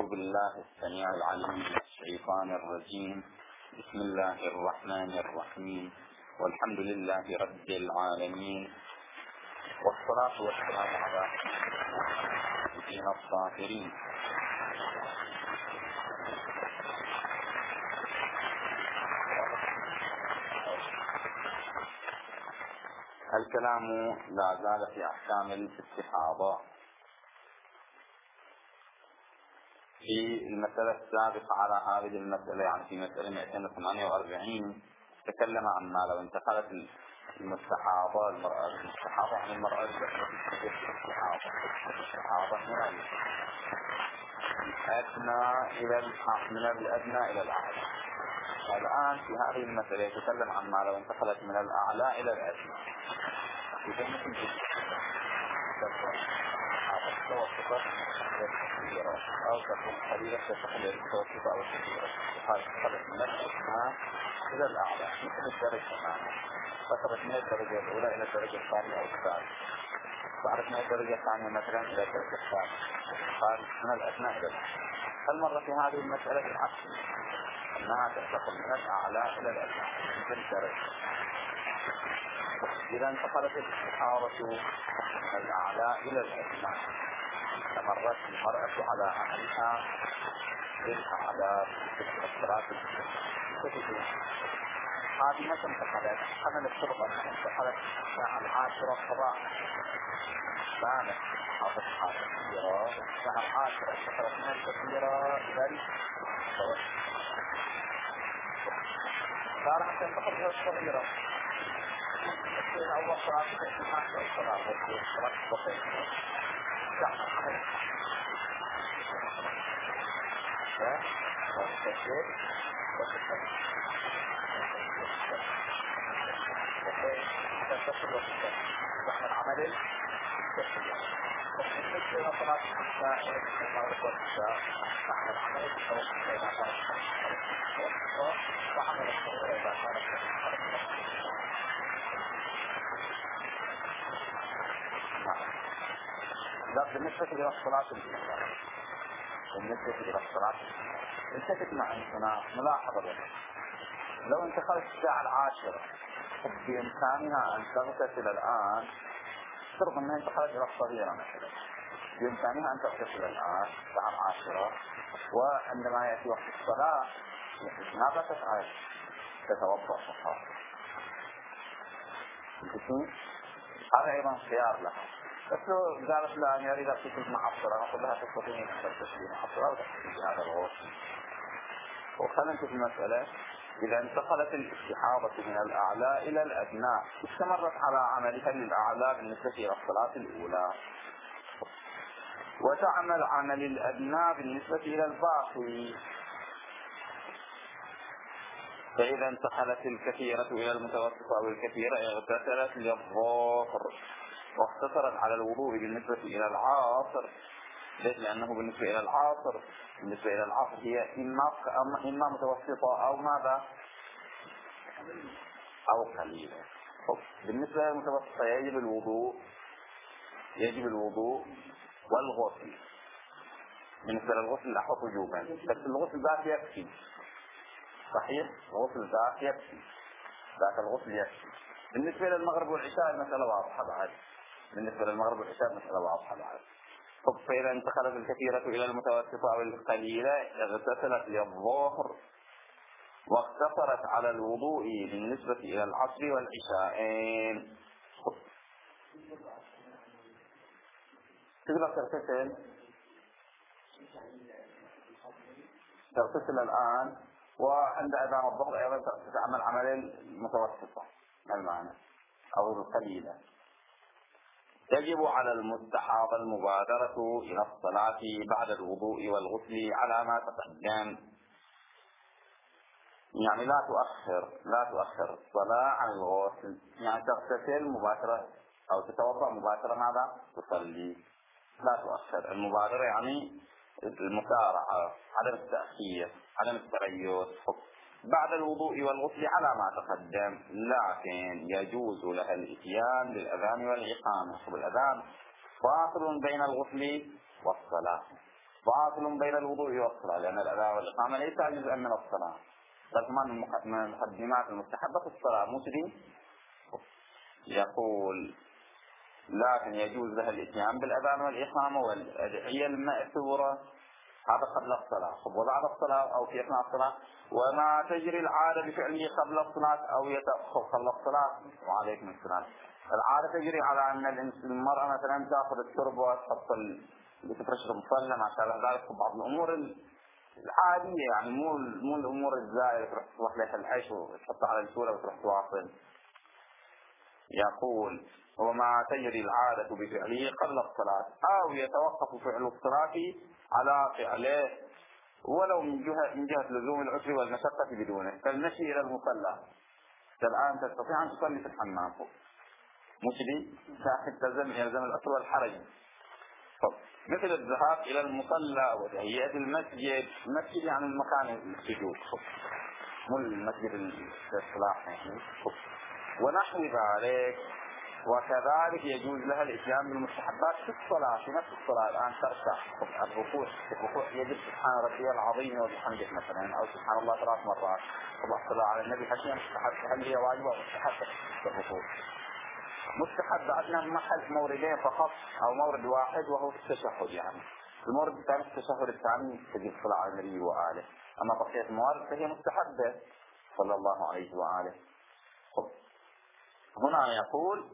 أعوذ بالله السميع العليم من الشيطان الرجيم. بسم الله الرحمن الرحيم، والحمد لله رب العالمين، والصلاة والسلام على سيدنا الطاهرين. الكلام لا زال في أحكام الاستحاضة. في المسألة السابقة على هذه المسألة، يعني في مسألة 248، تكلم عن ما لو انتقلت المستحاضة عن المرأة الاستحاضة من الأدنى إلى الأعلى. الآن في هذه المسألة يتكلم عن ما لو انتقلت من الأعلى إلى الأدنى. إذا مثل متوسطة أو تكون قليلة تتخلل المتوسطة أو الكبيرة، خلت من الأدنى إلى الأعلى مثل الدرجة معنا. فصلت من الدرجة الأولى إلى الدرجة الثانية أو الثالثة، صارت من الدرجة الثانية مثلا إلى الدرجة الثالثة، صارت من الأدنى إلى الأعلى. المرة في هذه المسألة بالعكس، أنها تنتقل من الأعلى إلى الأدنى مثل الدرجة. إذا انتقلت الاستحاضة من الأعلى إلى الأدنى، استمرت المرأة على عملها للأعلى في الصلاة الكتب. هذه متى انتقلت؟ حمل الشرطة انتقلت الساعة 10 صباحا، كانت حاطت حاجة كثيرة. الساعة 10 انتقلت من الكثيرة إلى الصغيرة، صارت تنتقل إلى الصغيرة. أول صلاة تسمع الصلاة والصلاة البسيطة تعمل والتشريع والتشريع تتصل وتعمل عمل التشريع. وتشريع صلاة العشاء المغرب والعشاء تعمل عمل التوقيت إذا كانت وعمل الصلاة إذا كانت. بالنسبة إلى الصلاة التفت معي هنا ملاحظة بك. لو انتقلت الساعة 10 بإمكانها أن تغتسل الآن، فرض أنها انتقلت إلى الصغيرة مثلا، بإمكانها أن تغتسل الآن الساعة 10، وعندما يأتي وقت الصلاة ماذا تفعل؟ تتوضأ فقط. هذا أيضا خيار لها. بس لو قالت لا أنا أريد أغتسل مع الصلاة، أقول لها تستطيعين أن تغتسلي مع الصلاة وتغتسلي بهذا الغسل. وخلنا في المسألة، إذا انتقلت الاستحاضة من الأعلى إلى الأدنى، استمرت على عملها للأعلى بالنسبة إلى الصلاة الأولى، وتعمل عمل الأدنى بالنسبة إلى الباقي. فإذا انتقلت الكثيرة إلى المتوسطة أو الكثيرة اغتسلت للظهر، واقتصرت على الوضوء بالنسبة إلى العصر. ليش؟ لأنه بالنسبة إلى العصر هي إما متوسطة أو ماذا؟ أو قليلة. بالنسبة للمتوسطة يجب الوضوء والغسل. بالنسبة للغسل الأحوط وجوبا، بس الغسل ذات يكفي. صحيح؟ الغسل ذات يكفي، ذات الغسل يكفي. بالنسبة للمغرب والعشاء المسألة واضحة بعد. فإذا انتقلت الكثيرة إلى المتوسطة أو القليلة اغتسلت للظهر، واقتصرت على الوضوء بالنسبة إلى العصر والعشاءين. تقدر تغتسل الآن، وعند أذان الظهر أيضا تعمل عمل المتوسطة المعنى أو القليلة. يجب على المستحاضة المبادرة إلى الصلاة بعد الوضوء والغسل على ما تقدم، يعني لا تؤخر الصلاة عن الغسل، يعني تغتسل مباشرة أو تتوضأ مباشرة ماذا؟ تصلي. لا تؤخر. المبادرة يعني المسارعة، عدم التأخير، عدم التريث. بعد الوضوء والغسل على ما تقدم، لكن يجوز لها الاتيان بالأذان والإقامة. والأذان فاصل بين الغسل والصلاة، فاصل بين الوضوء والصلاة، لأن الأذان والإقامة ليس جزءا من الصلاة، بل من المقدمات المستحبة في الصلاة. مسلم يقول لكن يجوز لها الاتيان بالأذان والإقامة والأدعية المأثورة، هذا قبل الصلاة. وبعد الصلاة أو في أثناء الصلاة، وما تجري العادة بفعله قبل الصلاة أو يتأخر قبل الصلاة. وعليكم السلام. العادة تجري على أن المرأة مثلا تأخذ الشرب وتحط بتفرش المصلى ما شابه ذلك، بعض الأمور العادية، يعني مو الأمور الزائرة تروح تصلح لك العيش وتحطها على السورة وتروح تواصل. يقول وما تجري العادة بفعله قبل الصلاة أو يتوقف فعل الصلاة على فعله ولو من جهة لزوم العسر والمشقة بدونه، كالمشي إلى المصلى. الآن تستطيع أن تصلي في الحمام مشري تاخذ يلزم العسر والحرج، مثل الذهاب إلى المصلى وتهيئة المسجد. المسجد يعني المكان السجود، مو المسجد الاصطلاح يعني. ونحو ذلك. وكذلك يجوز لها الاتيان بالمستحبات في الصلاة، في نفس الصلاة. الآن تركع الركوع يجب سبحان ربي العظيم وبحمده مثلا، أو سبحان الله 3 مرات. الصلاة على النبي حسين مستحب، هل هي واجبة أو مستحبة في الركوع؟ مستحب. عندنا موردين فقط أو مورد واحد وهو التشهد، يعني المورد الثاني التشهد الثاني تجب الصلاة على النبي وآله. أما بقية الموارد فهي مستحبة صلى الله عليه وآله. هنا يقول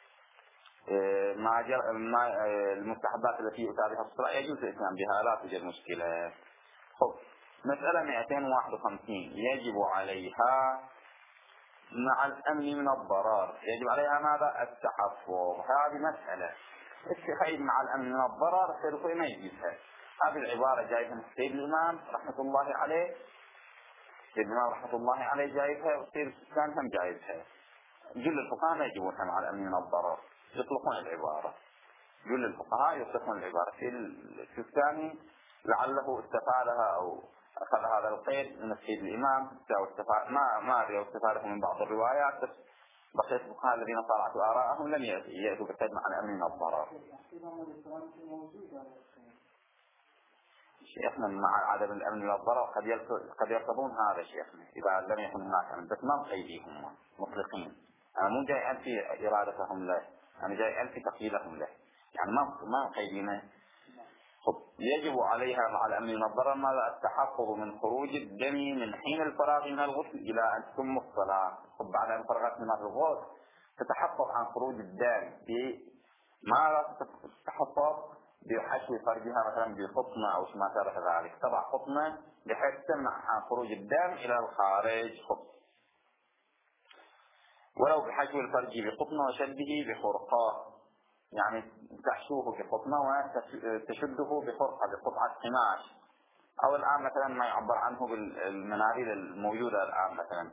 المستحبات التي يؤتى بها الصلاة يجوز الاتيان بها، لا توجد مشكلة. مسألة 251 يجب عليها مع الأمن من الضرر. يجب عليها ماذا؟ التحفظ. هذه مسألة التخيل مع الأمن من الضرر الشيخ ما يجيزها. هذه العبارة جايبها السيد الإمام رحمة الله عليه، السيد الإمام رحمة الله عليه جايبها، والسيد السكان هم جايبها. جل الفقهاء ما يجيبونها مع الأمن من الضرر، يطلقون العبارة. جل الفقهاء يطلقون العبارة. في الثاني لعله استفادها أو أخذ هذا القيد من السيد الإمام، ما أدري استفاده من بعض الروايات، بس بقية الفقهاء الذين طالعت آراءهم لم يأتوا بالقيد مع الأمن من الضرر. شيخنا مع عدم الأمن من الضرر قد يرتضون هذا شيخنا إذا لم يكن هناك أمن، بس ما مقيديهم مطلقين. أنا مو جاي أنفي إرادتهم له، أنا جاي أنفي تقييدهم له، يعني ما مقيدينه. يجب عليها مع الأمن من الضرر ماذا؟ التحفظ من خروج الدم من حين الفراغ من الغسل إلى أن تتم الصلاة. بعد أن فرغت من الغسل تتحفظ عن خروج الدم. بماذا تتحفظ؟ بحشو فرجها مثلا بقطنة أو ما شابه ذلك، تضع قطنة بحيث تمنع عن خروج الدم إلى الخارج. ولو بحشو الفرج بقطنة وشده بخرقة، يعني تحشوه بقطنة وتشده بخرقة بقطعة قماش، أو الآن مثلا ما يعبر عنه بالمناديل الموجودة الآن مثلا.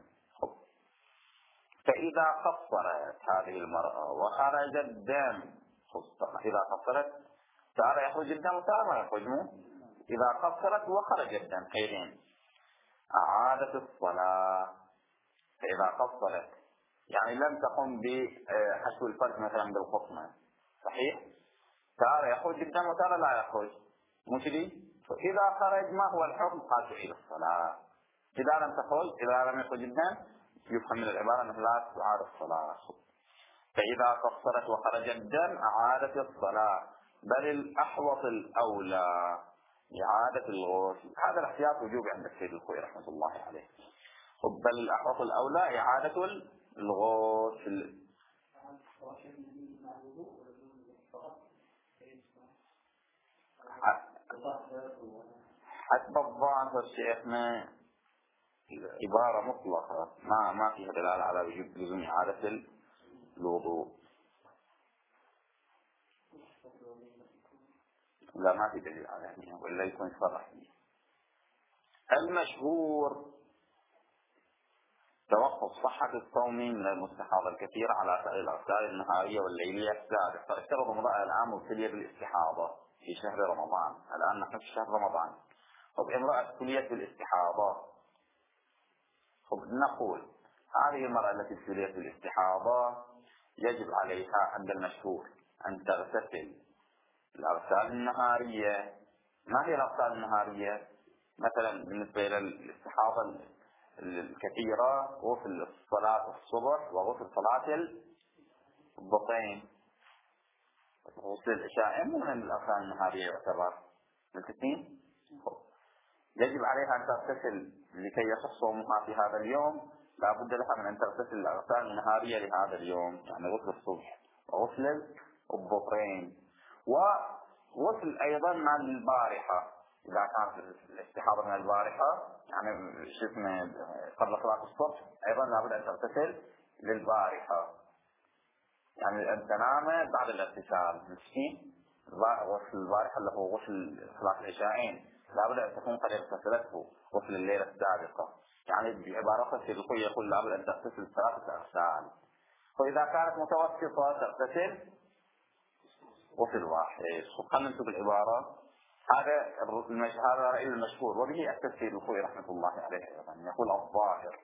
فإذا قصرت هذه المرأة وخرج الدم، إذا قصرت ترى يخرج الدم وترى يخرج إذا قصرت وخرج الدم خيرين أعادت الصلاة. فإذا قصرت يعني لم تقم بحشو الفرج مثلا بالقطنة، صحيح؟ ترى يخرج الدم وترى لا يخرج، مشري. فإذا خرج ما هو الحكم؟ قال تعيد الصلاة. إذا لم تخرج، إذا لم يخرج الدم يفهم من العبارة أنه لا تعاد الصلاة. فإذا قصرت وخرج الدم أعادت الصلاة، بل الأحوط الأولى إعادة الغسل. هذا الاحتياط وجوب عند السيد الخوي رحمة الله عليه. بل الأحوط الأولى إعادة الغسل. حسب الظاهر شيخنا عبارة مطلقة ما فيها دلالة على وجوب لزوم إعادة الوضوء. لا ما في دليل على هذا ولا يكون صرح. المشهور توقف صحة الصوم من المستحاضة الكثيرة على سائر الأغسال النهارية والليلية السابقة. فافترض امرأة الآن مبتلية بالاستحاضة في شهر رمضان، الآن نحن في شهر رمضان، امرأة ابتليت بالاستحاضة، نقول هذه المرأة التي ابتليت بالاستحاضة يجب عليها عند المشهور أن تغتسل الأغسال النهارية ما هي الأغسال النهارية؟ مثلا بالنسبة إلى الاستحاضة الكثيرة غسل صلاة الصبح وغسل صلاة الضحين. غسل العشاء مو من الأغسال النهارية يعتبر ملتزمين. يجب عليها أن تغتسل لكي يصح صومها في هذا اليوم، لا بد لها من أن تغتسل الأغسال النهارية لهذا اليوم، يعني غسل الصبح وغسل الظهرين وغسل أيضا مع البارحة. إذا كانت الاستحاضة من البارحة يعني شفنا قبل صلاة الصبح أيضا لا بد أن تغتسل للبارحة، يعني أن تنام بعد الاغتسال. مسكين غسل البارحة اللي هو غسل صلاة العشاءين لابد أن تكون قد اغتسلته غسل الليلة السابقة، يعني بعبارة الشيخ يقول لابد أن تغتسل 3 أغسال، وإذا كانت متوسطة تغتسل غسل واحد. خلينا نشوف العبارة. هذا رأي المشهور وبه التفسير الخوي رحمة الله عليه أيضا يقول الظاهر.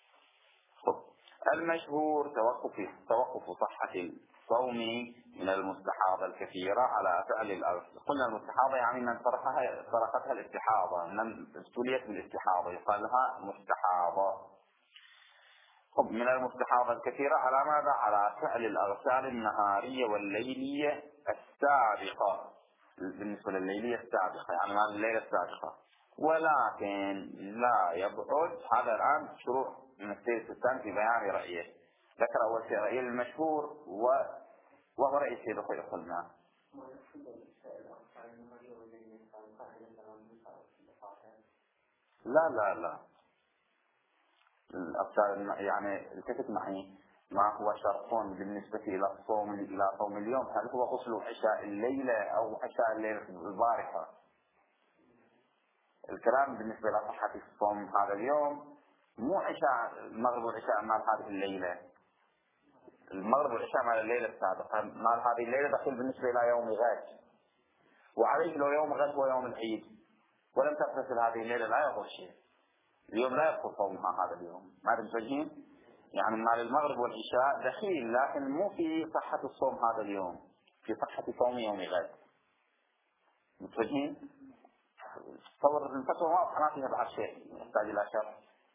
المشهور توقف صحة الصوم من المستحاضة الكثيرة على فعل الأغسال. قلنا المستحاضة يعني من طرقتها الاستحاضة، من ابتليت بالاستحاضة يقال لها مستحاضة. من المستحاضة الكثيرة على ماذا؟ على فعل الأغسال النهارية والليلية السابقة. بالنسبة للليلية السابقة يعني مع الليلة السابقة، ولكن لا يبعد. هذا الآن شروع من السيد السيستان في بيان رأيه. ذكر أول شيء رأيه المشهور وهو رأي السيد الخوي قلنا. لا الأغسال يعني التفت معي، ما هو شرط بالنسبة إلى صوم اليوم؟ هل هو غسل عشاء الليلة أو عشاء الليلة البارحة؟ الكلام بالنسبة إلى صحة الصوم هذا اليوم مو عشاء المغرب والعشاء مال هذه الليلة. المغرب والعشاء مال الليلة السابقة، مال هذه الليلة دخل بالنسبة إلى يوم غد، وعليه لو يوم غد هو يوم العيد ولم تغتسل هذه الليلة لا يضر شيء، اليوم لا يدخل صومها هذا اليوم. ما تفهمين؟ يعني مال المغرب والعشاء دخيل لكن مو في صحة الصوم هذا اليوم، في صحة صوم يوم غد. متفهمين؟ تصور الفتوى واضحة ما فيها بعض شيء يحتاج إلى شرح.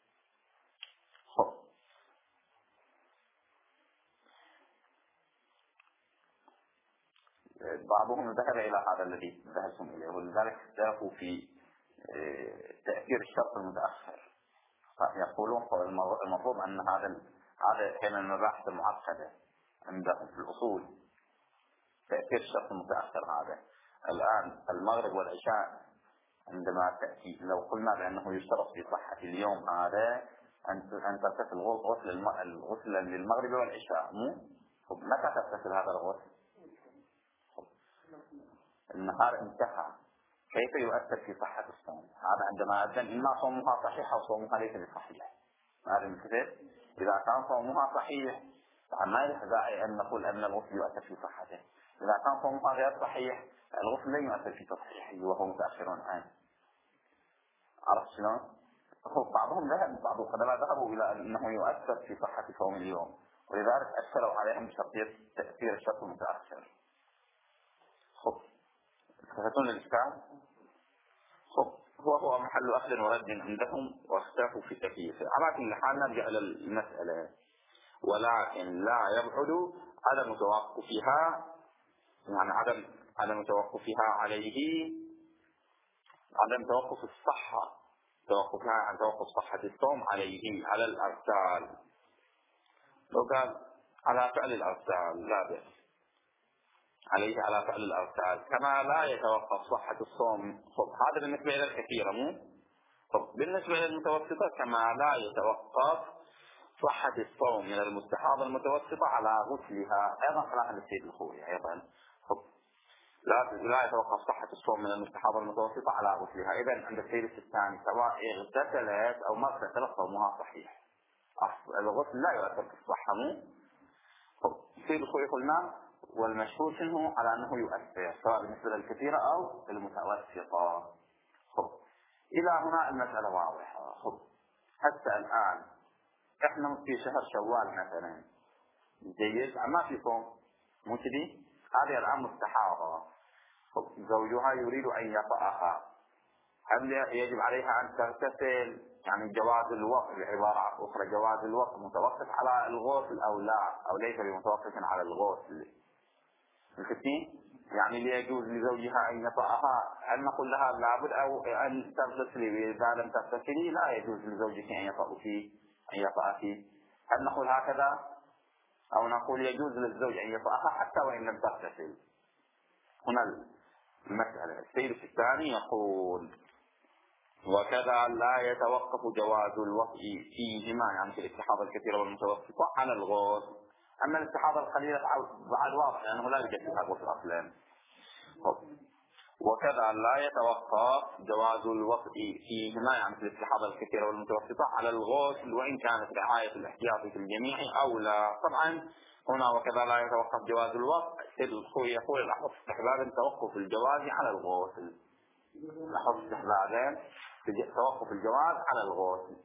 بعضهم ذهب إلى هذا الذي ذهبتم إليه، ولذلك اختلفوا في تأثير الشرط المتأخر. يقولون المفروض أن هذا كان من المباحث المعقدة عندهم في الأصول، تأثير الشرط المتأخر هذا. الآن المغرب والعشاء عندما تأتي لو قلنا بأنه يشترط في صحة اليوم هذا أن تغتسل الغسل للمغرب والعشاء، مو؟ متى تغتسل هذا الغسل؟ النهار انتهى، كيف يؤثر في صحة الصوم؟ هذا عندما أذن إما صومها صحيح أو صومها ليس بصحيح. هذا مثل إذا كان صومها صحيح ما يحتاج أن نقول أن الغسل يؤثر في صحته. إذا كان صومها غير صحيح الغسل لا يؤثر في تصحيحه وهو متأخر عنه. عرفت شلون؟ بعض القدماء ذهبوا إلى أنه يؤثر في صحة صوم اليوم، ولذلك أشكلوا عليهم بشرطية تأثير الشرط المتأخر. تفهمون الإشكال؟ هو محل أخذ ورد عندهم واختلفوا في تكييفه. على كل حال نرجع إلى المسألة. ولكن لا يبعد عدم توقفها، يعني عدم توقفها عليه، عدم توقف الصحة، توقفها عن توقف صحة الصوم عليه على الأغسال. لو قال على فعل الأغسال لا بأس، عليه على فعل الأغسال كما لا يتوقف صحة الصوم. هذا بالنسبة إلى الكثيرة، مو؟ بالنسبة للمتوسطة كما لا يتوقف صحة الصوم من المستحاضة المتوسطة على غسلها. أيضا خلاف السيد الخوي أيضا لا يتوقف صحة الصوم من المستحاضة المتوسطة على غسلها. إذا عند السيد الثاني سواء اغتسلت أو ما اغتسلت صومها صحيح، الغسل لا يؤثر في الصحة، مو؟ السيد الخوي قلنا والمشهور شنو على أنه يؤثر سواء بالنسبة للكثيرة أو المتوسطة. إلى هنا المسألة واضحة. حتى الآن احنا في شهر شوال مثلا، جيد، ما في صوم، مو كذي؟ هذه الآن مستحاضة. زوجها يريد أن يطأها، هل يجب عليها أن تغتسل؟ يعني جواز الوقت بعبارة أخرى، جواز الوقت متوقف على الغسل أو لا، أو ليس بمتوقف على الغسل. الختين يعني ليجوز لزوجها أن يطأها، هل نقول لها لابد أو أن تغتسلي؟ إذا لم تغتسلي لا يجوز لزوجك أن يطأ فيه. هل نقول هكذا أو نقول يجوز للزوج أن يطأها حتى وإن لم تغتسل؟ هنا المسألة. السيد الثاني يقول وكذا لا يتوقف جواز الوطء فيهما، يعني في الاستحاضة الكثيرة والمتوسطة، على الغسل. أما الاستحاضة القليلة بعد واضح لأنه لا يوجد فيها غسل أصلا. وكذا لا يتوقف جواز الوطء فيهما، يعني في الاستحاضة الكثيرة والمتوسطة، على الغسل وإن كانت رعاية الاحتياط في الجميع أولى. طبعا هنا وكذا لا يتوقف جواز الوطء، يقول الأحوط استحبابا توقف الجواز على الغسل. الأحوط استحبابا توقف الجواز على الغسل.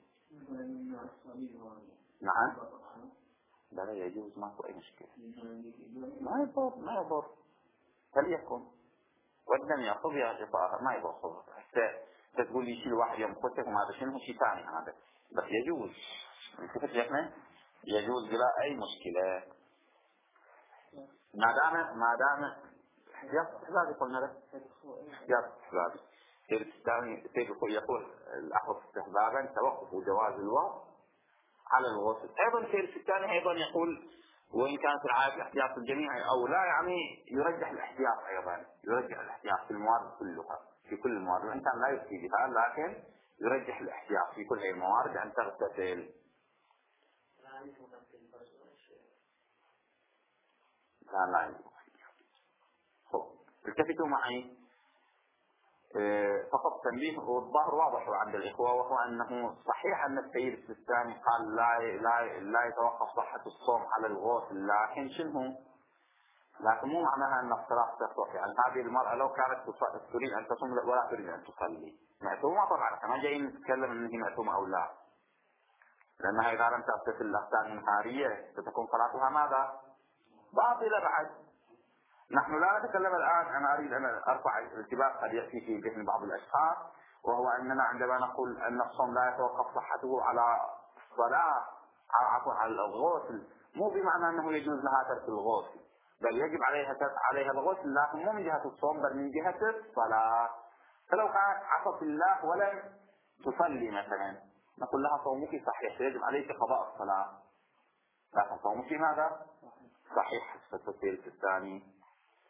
نعم لا يجوز، ماكو أي مشكلة، ما يضر فليكن، والدم يأخذ يا طاهر ما يضر خذ. حتى تقول لي شيء واحد يوم قلت لكم هذا شنو شيء ثاني، هذا بس يجوز. كيف يحنا يجوز بلا أي مشكلة ما دام احتياط قلنا له احتياط احتياطي. يقول الأحوط استحبابا توقف جواز الوضع على الغسل. أيضا سير الثاني أيضا يقول وإن كانت رعاية الاحتياط الجميعي أو لا، يعني يرجح الاحتياط أيضا، يرجح الاحتياط في الموارد كلها، في كل الموارد، وإن كان لا يفتي بها لكن يرجح الاحتياط في كل هذه الموارد أن تغتسل. لا يجوز. التفتوا معي فقط تنبيه، والظاهر واضح عند الإخوة، وهو أنه صحيح أن السيد السيستاني قال لا يتوقف صحة الصوم على الغسل، لكن شنو؟ لكن مو معناها أن الصلاة تصح. يعني هذه المرأة لو كانت تريد أن تصوم ولا تريد أن تصلي معتومة، طبعا احنا جايين نتكلم أن هي معتومة أو لا، لأنها إذا لم تغتسل الأغسال النهارية ستكون صلاتها ماذا؟ باطلة بعد. نحن لا نتكلم الآن، أنا أريد أن أرفع الالتباس قد يأتي في ذهن بعض الأشخاص، وهو أننا عندما نقول أن الصوم لا يتوقف صحته على الصلاة عفوا على الغسل، مو بمعنى أنه يجوز لها ترك الغسل، بل يجب عليها الغسل، لكن مو من جهة الصوم بل من جهة الصلاة. فلو كانت عصت الله ولم تصلي مثلا نقول لها صومك صحيح، يجب عليك قضاء الصلاة، لكن صومك ماذا؟ صحيح. التفسير الثاني.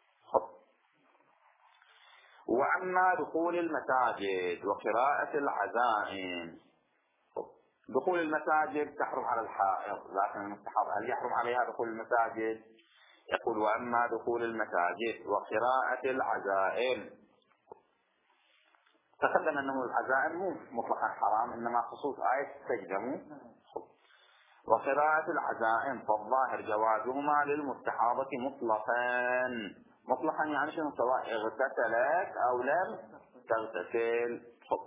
وأما دخول المساجد وقراءة العزائم، دخول المساجد تحرم على الحائض، لكن المستحاض هل يحرم عليها دخول المساجد؟ يقول وأما دخول المساجد وقراءة العزائم، تقدم أنه العزائم مو مطلقا حرام، إنما خصوص آية السجدة. وقراءة العزائم فالظاهر جوازهما للمستحاضة مطلقا يعني شنو؟ سواء اغتسلت أو لم تغتسل.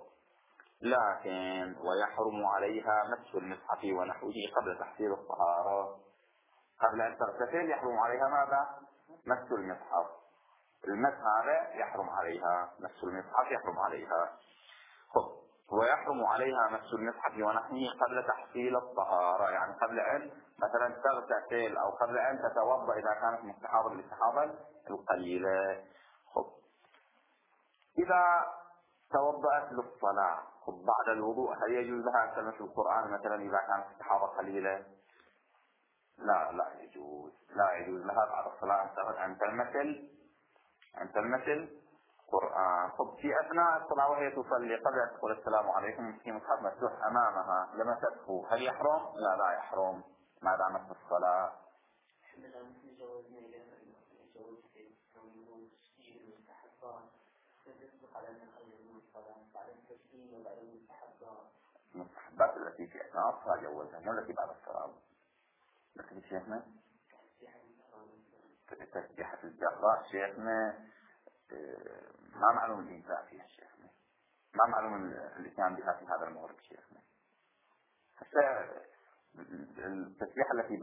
لكن ويحرم عليها مس المصحف ونحوه قبل تحصيل الطهارة. قبل أن تغتسل يحرم عليها ماذا؟ مس المصحف. المس هذا يحرم عليها، مس المصحف يحرم عليها. ويحرم عليها مس المصحف ونحوه قبل تحصيل الطهارة، يعني قبل أن مثلا تغتسل أو قبل أن تتوضأ إذا كانت مستحاضة بالاستحاضة القليلة. إذا توضأت للصلاة بعد الوضوء هل يجوز لها أن تلمس القرآن مثلا إذا كانت استحاضة قليلة؟ لا يجوز لها بعد الصلاة أن تلمس القرآن. في أثناء الصلاة وهي تصلي قبل أن تقول السلام عليكم في مصحف مفتوح أمامها لمسته، هل يحرم؟ لا يحرم ما دامت في الصلاة. المستحبات التي في أثناء الصلاة جوزها، مو التي بعد الصلاة. لكن شيخنا تسبيحة الجراح شيخنا ما معلوم الإنساء فيها شيخنا، ما معلوم الإتيان بها في هذا المورد شيخنا. التسبيحة التي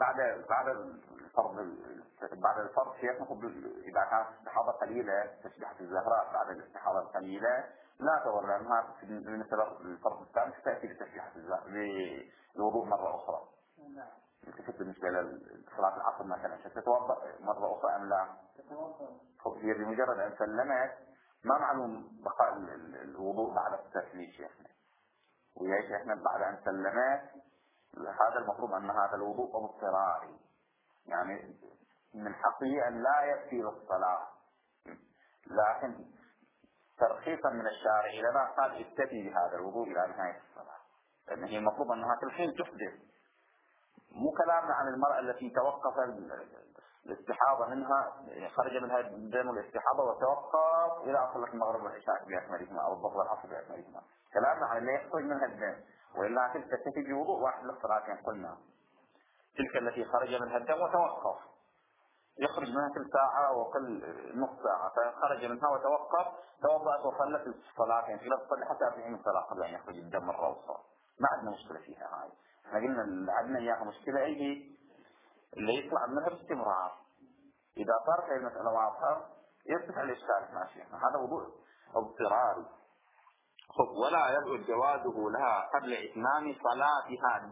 بعد الفرض شيخ إذا كانت استحاضة قليلة تسبيحة الزهراء بعد الاستحاضة القليلة لا تضر، لأنها بالنسبة للفرض الثاني تأتي بتسبيحة للوضوء مرة أخرى. كيف بالنسبة لصلاة العصر مثلا ستتوضأ مرة أخرى أم لا؟ هي بمجرد أن سلمت ما معلوم بقاء الوضوء بعد التسليم شيخنا، ويا شيخنا بعد أن سلمت هذا المفروض أن هذا الوضوء اضطراري، يعني من حقه أن لا يكفي للصلاة، لكن ترخيصا من الشارع لنا قال اكتفي بهذا الوضوء إلى نهاية الصلاة، لأن هي المفروض أنها في الحين تحدث. مو كلامنا عن المرأة التي توقف الاستحاضة منها، خرج منها دم الاستحاضة وتوقف إلى أن صلت المغرب والعشاء بأكملهما أو الظهر والعصر بأكملهما. كلامنا عن اللي يخرج منها الدم، وإلا تلك تكتفي بوضوء واحد للصلاتين. قلنا تلك التي خرج منها الدم وتوقف، يخرج منها كل ساعة وكل نص ساعة، فخرج منها وتوقف توضأت وصلت الصلاتين، لا تصلي حتى في الصلاة قبل أن يخرج الدم مرة أخرى. ما عندنا مشكلة فيها هاي. احنا قلنا اللي عندنا إياها مشكلة أي اللي يطلع منها باستمرار. إذا صارت هذه المسألة واضحة يرتفع الإشكال ماشي. هذا وضوء اضطراري. ولا يبعد جوازه لها قبل إتمام صلاتها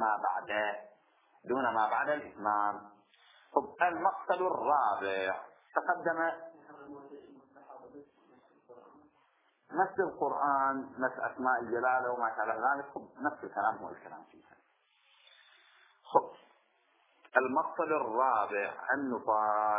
دون ما بعد الإتمام. المقصد الرابع تقدم نفس القرآن، نفس أسماء الجلالة وما شابه ذلك، نفس الكلام هو الكلام فيها. المقصد الرابع النفاس.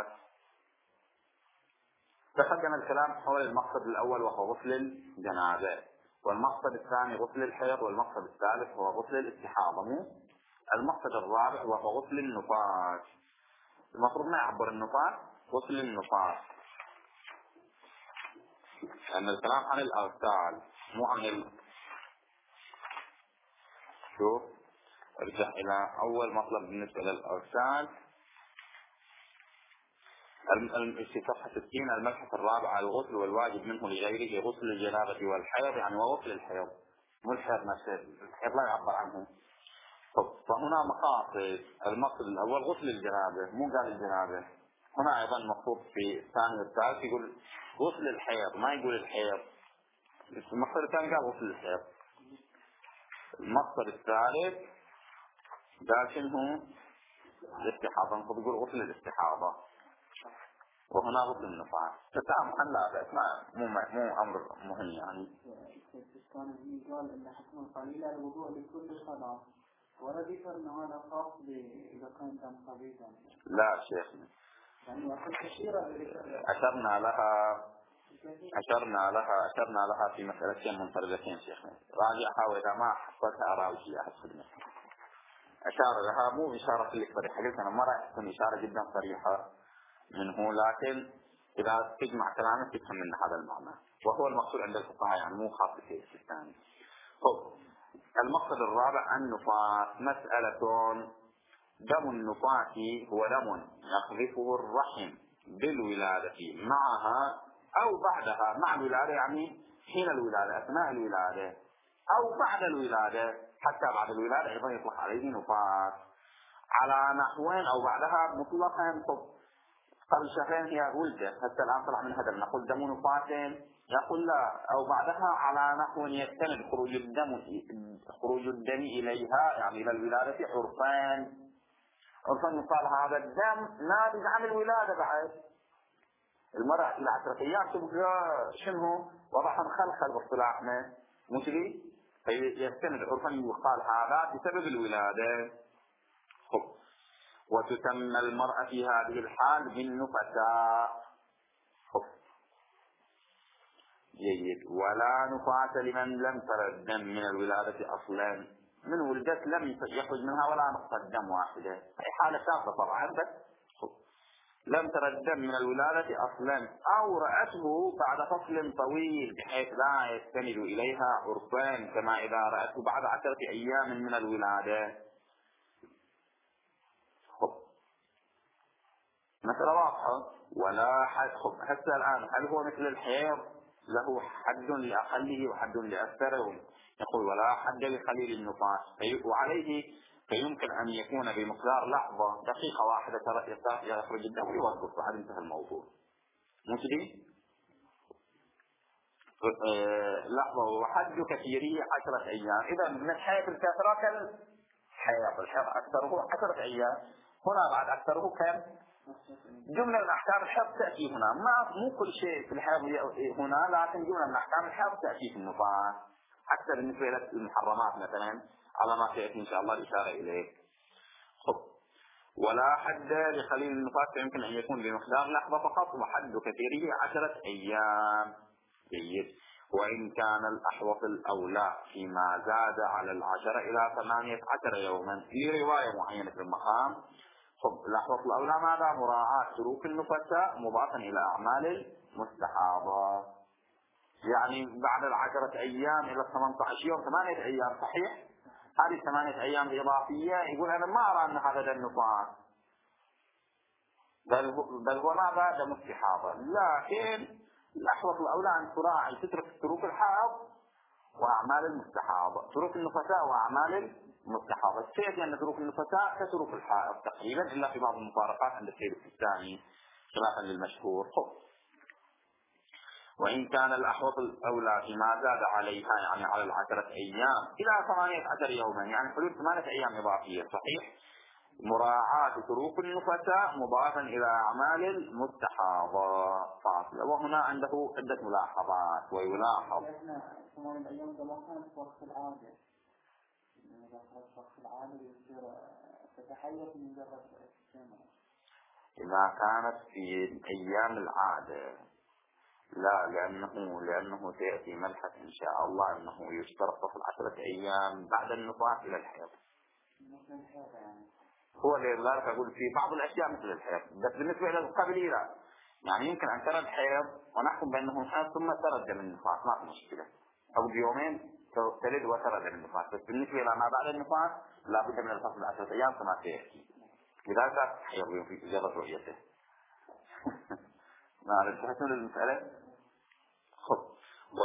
تقدم الكلام حول المقصد الأول وهو غسل الجنابة، والمقصد الثاني غسل الحيض، والمقصد الثالث هو غسل الاستحاضة. المقصد الرابع وهو غسل النفاس. المفروض ما يعبر النفاس غسل النفاس، لأن الكلام عن الأغسال مو عن شوف ارجع إلى أول مطلب بالنسبة للأغسال في صفحة 60 المبحث الرابع الغسل والواجب منه لغيره غسل الجنابة والحيض، يعني وغسل الحيض مو الحيض نفسه، الحيض لا يعبر عنه. فهنا مقاصد. المقصد الأول غسل الجنابة، مو قال الجنابة. هنا أيضا مقصود في الثاني والثالث يقول غسل الحيض، ما يقول الحيض. المقصد الثاني قال غسل الحيض. المقصد الثالث قال شنو؟ الاستحاضة، المفروض يقول غسل الاستحاضة، وهنا غسل النفاس. تتعامل لا بأس، مو أمر مهم يعني. قال إن حكم قليلة الوضوء لكل صلاة، ولا ذكر أن هذا خاص إذا كان دم خبيثا. لا شيخنا، يعني كثيرة أشرنا لها في مسألتين منفردتين شيخنا، راجعها وإذا ما حصلتها أراوشي أحد خدمة. أشار لها مو إشارة اللي صريحة، قلت أنا ما راح تكون إشارة جدا صريحة منه، لكن إذا تجمع كلامه تفهم من هذا المعنى، وهو المقصود عند الفقهاء، يعني مو خاص في الثاني. المقصد الرابع النفاس. مسألة دم النفاس هو دم يقذفه الرحم بالولادة معها أو بعدها. مع الولادة يعني حين الولادة، أثناء الولادة، أو بعد الولادة، حتى بعد الولادة أيضا يطلق عليه نفاس على نحوين، أو بعدها مطلقا. قبل شهرين هي ولدت، حتى الآن طلع منها دم، نقول دم نفاس؟ يقول لا، أو بعدها على نحو يستند خروج الدم إليها، يعني إلى الولادة عرفان يقال هذا الدم ناتج عن الولادة. بعد المرأة إلى 10 أيام تبقى شنو وضعها مخلخل باصطلاحنا، مشري، فيستند عرفا يقال هذا بسبب الولادة. وتسمى المرأة في هذه الحال بالنفساء. جيد. ولا نفاس لمن لم تر الدم من الولادة أصلا، من ولدت لم يخرج منها ولا نقطة دم واحدة، أي حالة شاذة طبعا، بس لم تر الدم من الولادة أصلا، أو رأته بعد فصل طويل بحيث لا يستند إليها عرفان، كما إذا رأته بعد 10 أيام من الولادة. مسألة واضحة. ولا حد. حتى الآن هل هو مثل الحيض له حد لأقله وحد لأكثره؟ يقول ولا حد لقليل النفاس، وعليه فيمكن أن يكون بمقدار لحظة دقيقة واحدة يخرج الدم ويوقف وهذا انتهى الموضوع. مو كذي؟ لحظة وحد كثيرية 10 أيام. إذا من حيث الكثرة الحيض أكثره 10 أيام. هنا بعد أكثره كم؟ جملة من أحكام الحيض تأتي هنا. مو كل شيء في الحيض هنا، لكن جملة من أحكام الحيض تأتي في النفاس. حتى بالنسبة للمحرمات مثلا على ما سيأتي إن شاء الله الإشارة إليه. ولا حد لخليل النفاس يمكن أن يكون بمقدار لحظة فقط، وحد كثيره 10 أيام. جيد. وإن كان الأحوط الأولى فيما زاد على 10 إلى 18 يوما في رواية معينة في المقام. الأحوط الأولى ماذا؟ مراعاة سلوك النفساء مضافا إلى أعمال المستحاضة. يعني بعد 10 أيام إلى 18 يوم 8 أيام. صحيح؟ هذه 8 أيام إضافية. يقول أنا ما أرى أن هذا دم نفاس، بل هو ماذا؟ دم استحاضة. لكن الأحوط الأولى أن تراعي تترك سلوك الحائض وأعمال المستحاضة، سلوك النفساء وأعمال المستحاضة. سيأتي أن سلوك النفساء كسلوك الحائض تقريبا، إلا في بعض المفارقات عند السيد الثاني خلافا للمشهور. وإن كان الأحوط الأولى فيما زاد عليها يعني على 10 أيام إلى 18 يوما، يعني حدود 8 أيام إضافية. صحيح؟ مراعاة سلوك النفساء مضافا إلى أعمال المستحاضة فاصلة. وهنا عنده عدة ملاحظات. ويلاحظ إذا كانت في أيام العادة لا، لأنه سيأتي ملحق إن شاء الله أنه يشترط في 10 أيام بعد النفاس إلى الحيض. هو لذلك أقول في بعض الأشياء مثل الحيض، بس بالنسبة إلى القبلي لا. يعني يمكن أن ترى الحيض ونحكم بأنه حيض ثم ترى دم النفاس، ما في مشكلة، أو بيومين تلد وترى دم النفاس. بس بالنسبة إلى ما بعد النفاس لا بد من الفصل 10 أيام كما سيأتي. لذلك حيض في إجابة رؤيته. ما تحسن المسألة. خب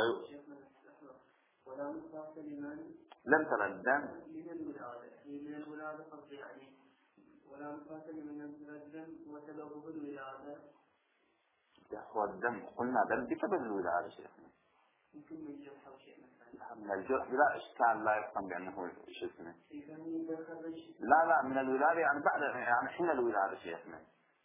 لم ترى الدم من الولادة قصدي، يعني ولا مقاتل من الدم وسببه الولادة. هو الدم قلنا دم بسبب الولادة شيخنا. يمكن من الجرح أو شيء مثلا. من الجرح بلا إشكال، لا يفهم بأنه شيء اسمه. لا من الولادة يعني بعد يعني حين الولادة شيخنا.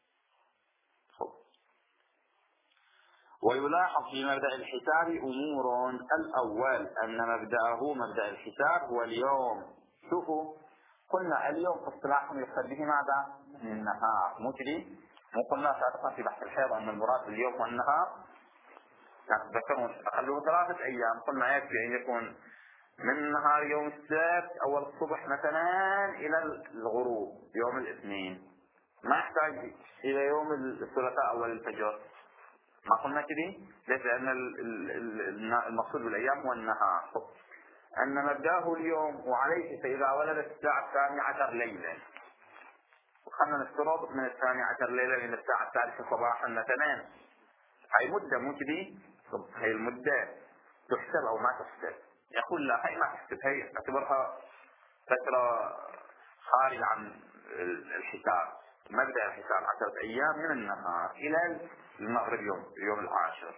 ويلاحظ في مبدأ الحساب أمور. الأول أن مبدأ الحساب هو اليوم. شوفوا قلنا اليوم في اصطلاحهم يقصد به ماذا؟ النهار. مو كذي؟ مو قلنا سابقا في بحث الحيض أن المراد باليوم والنهار؟ تذكرون أقله 3 أيام. قلنا يكفي أن يكون من نهار يوم السبت أول الصبح مثلا إلى الغروب يوم الاثنين، ما يحتاج إلى يوم الثلاثاء أول الفجر. ما قلنا كذي؟ ليس لأن المقصود بالأيام هو النهار. أن مبداه اليوم وعليه فإذا ولدت الساعة 12 ليلا، وخلنا نفترض من 12 ليلا إلى الساعة 3 صباحا مثلا، هاي مدة مو كذي؟ هاي المدة تحسب أو ما تحسب؟ يقول لا، هاي ما تحسب، هاي اعتبرها فترة خارج عن الحساب. مبدأ الحساب 10 أيام من النهار إلى المغرب يوم العاشر.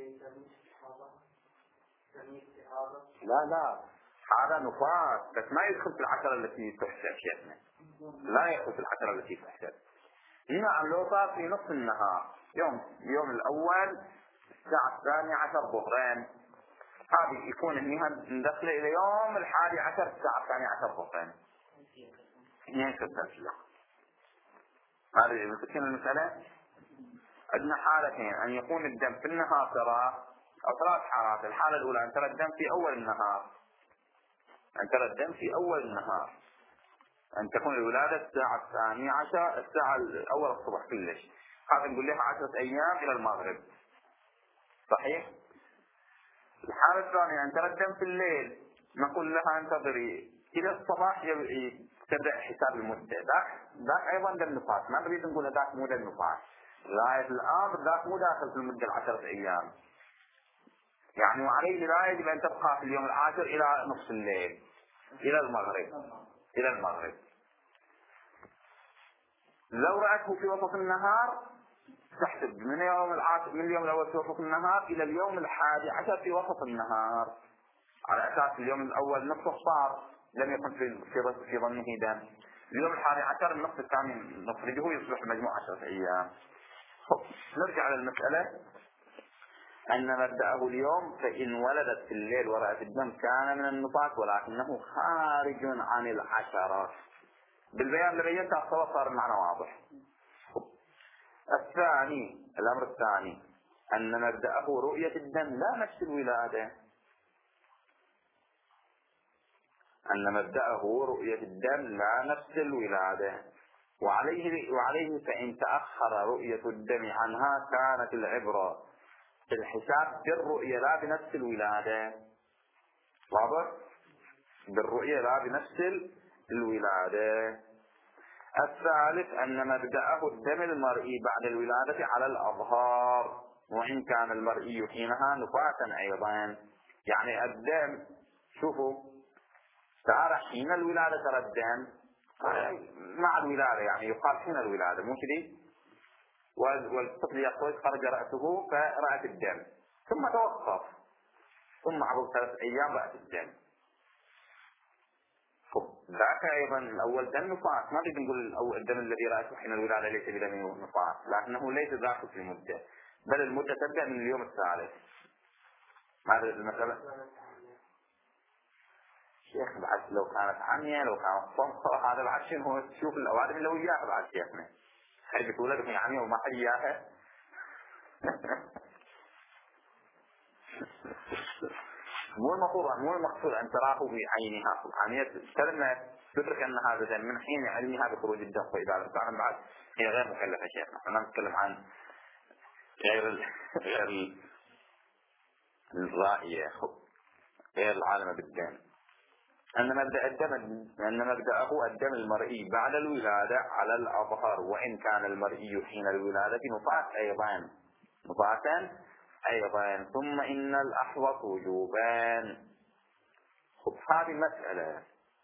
لا هذا نفاس، بس ما يدخل في 10 التي تحسب شيخنا، لا يدخل في 10 التي تحسب. هنا لو صار في نصف النهار يوم الأول الساعة 12 ظهرين، هذه يكون هنا ندخل إلى يوم 11 الساعة 12 ظهرين. اثنين كذا. هذه ممكن المسألة. عندنا حالتين: أن يكون الدم في النهار ترى، أو 3 حالات. الحالة الأولى أن ترى الدم في أول النهار، أن تكون الولادة الساعة 12 الساعة الأول الصبح كلش، هذا نقول لها 10 أيام إلى المغرب. صحيح؟ الحالة الثانية أن ترى الدم في الليل، نقول لها انتظري إلى الصباح تبدأ حساب المدة. ذاك أيضا دم نفاس، ما نريد نقول ذاك مو دم نفاس، غاية الأمر ذاك مو داخل في المدة 10 أيام. يعني وعليه لا يجب أن تبقى في اليوم العاشر إلى نصف الليل إلى المغرب. لو رأته في وسط النهار تحسب من اليوم الأول في وسط النهار إلى اليوم 11 في وسط النهار، على أساس اليوم الأول نصف صار لم يكن في ظنه دم. اليوم 11 النصف الثاني نخرجه يصبح مجموع 10 أيام. نرجع للمسألة أن مبدأه اليوم فإن ولدت في الليل ورأت الدم كان من النفاس ولكنه خارج عن العشرة. بالبيان اللي بينته صار المعنى واضح. الثاني، الأمر الثاني أن مبدأه رؤية الدم لا نفس الولادة، أن مبدأه رؤية الدم لا نفس الولادة، وعليه فإن تأخر رؤية الدم عنها كانت العبرة في الحساب بالرؤية لا بنفس الولادة. واضح؟ بالرؤية لا بنفس الولادة. الثالث أن مبدأه الدم المرئي بعد الولادة على الأظهار وإن كان المرئي حينها نفاسا أيضا. يعني الدم شوفوا صار حين الولادة ترى الدم مع الولادة، يعني يقال حين الولادة مو كذي، والطفل يخرج خرج رأسه فرأت الدم ثم توقف ثم عبر 3 أيام رأت الدم. ذاك أيضا الأول دم نفاس، ما نريد نقول الدم الذي رأته حين الولادة ليس بدم نفاس، لكنه ليس ذاك في المدة، بل المدة تبدأ من اليوم الثالث. هذا المسألة شيخ بعد لو كانت عمية لو كانت صمخة هذا بعد شنو تشوف الأوادم اللي وياها بعد شيخنا هل بتولد في عمية وما حد إياها. مو المقصود أن تراه بعينها عمية كلمة تدرك أن هذا دم من حين علمها بخروج الدم، فإذا فعلا بعد هي غير مكلفة شيخنا. احنا نتكلم عن غير الرائية غير العالمة بالدم. أن مبدأه الدم المرئي بعد الولادة على الأظهر وإن كان المرئي حين الولادة نفاسا أيضا. ثم إن الأحوط وجوبان. هذه مسألة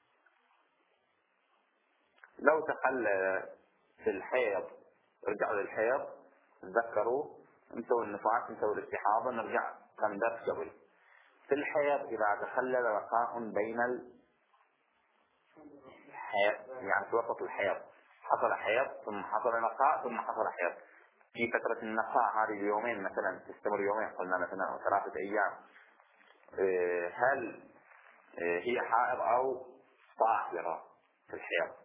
لو تخلى في الحيض، رجعوا للحيض تذكروا انتوا النفاس انتوا الاستحاضة، نرجع كم درس قبل. في الحيض إذا تخلى لقاء بين يعني في وسط الحيض حصل حيض ثم حصل نقاء ثم حصل حيض، في فترة النقاء هذه اليومين مثلا تستمر يومين قلنا مثلا أو 3 أيام، هل هي حائض أو طاهرة في الحيض؟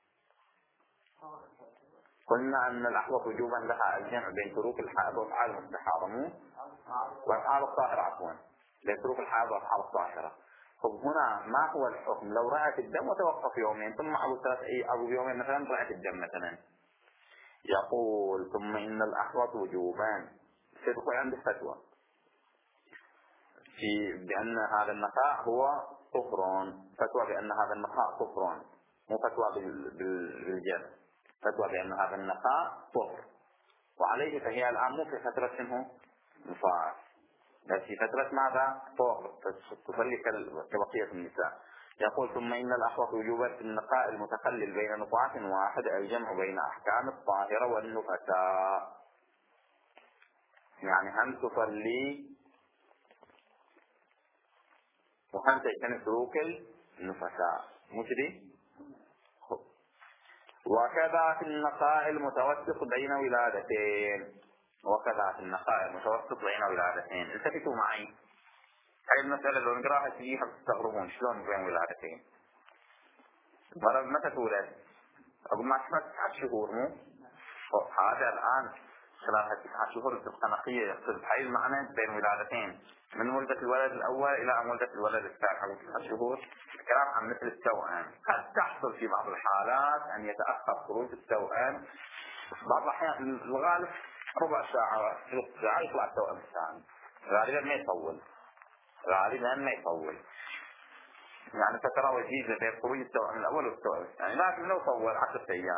قلنا أن الأحوط وجوبا لها الجمع بين تروك الحائض وأفعال المستحاضة وأفعال الطاهرة عفوا، بين تروك الحائض وأفعال الطاهرة. هنا ما هو الحكم لو رأت الدم وتوقف يومين ثم عبر 3 أيام أو يومين مثلا رأت الدم مثلا؟ يقول ثم إن الأحوط وجوبان. سيدخل عند الفتوى في بأن هذا النقاء هو كفر، فتوى بأن هذا النقاء كفر، مو فتوى بالجد، فتوى بأن هذا النقاء كفر. وعليه فهي الآن مو في فترة شنو نفاس، بل في فترة ماذا طهر تصلي كبقية النساء. يقول ثم إن الأحوط وجوبا في النقاء المتخلل بين نفاس واحد الجمع بين أحكام الطاهرة والنفساء. يعني هم تصلي وهم تجتنب سلوك النفساء مجري. وكذا في النقاء المتوسط بين ولادتين، وكذا في النقاء المتوسط بين ولادتين. التفتوا معي هاي المسألة لو نقراها فيها تستغربون شلون بين ولادتين. مرض متى تولد؟ أقول ما تحمل 9 شهور مو؟ هذا الآن خلال 9 شهور القنقية يقصد هاي المعنى بين ولادتين من ولدة الولد الأول إلى أن ولدة الولد الثاني حوالي 9 شهور. الكلام عن مثل التوأم قد تحصل في بعض الحالات أن يتأخر خروج التوأم، بعض الأحيان الغالب ربع ساعة ثلث ساعة يطلع التوأم الثاني، غالبا ما يطول يعني فترة وجيزة بين خروج التوأم الأول والتوأم الثاني. لكن لو طول 10 أيام